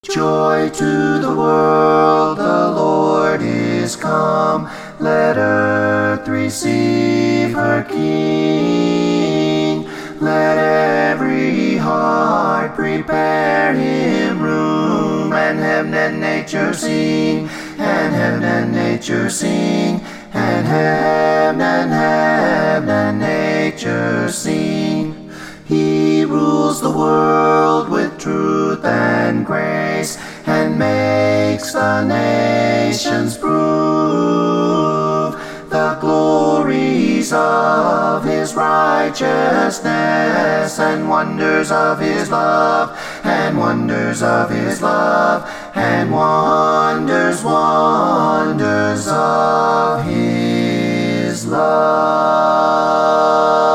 Joy to the world, the Lord is come. Let earth receive her King. Let every heart prepare him room, and heaven and nature sing, and heaven and nature sing, and heaven and nature sing. He rules the world with truth and grace, and makes the nations prove the glories of his righteousness, and wonders of his love, and wonders of his love, and wonders of his love.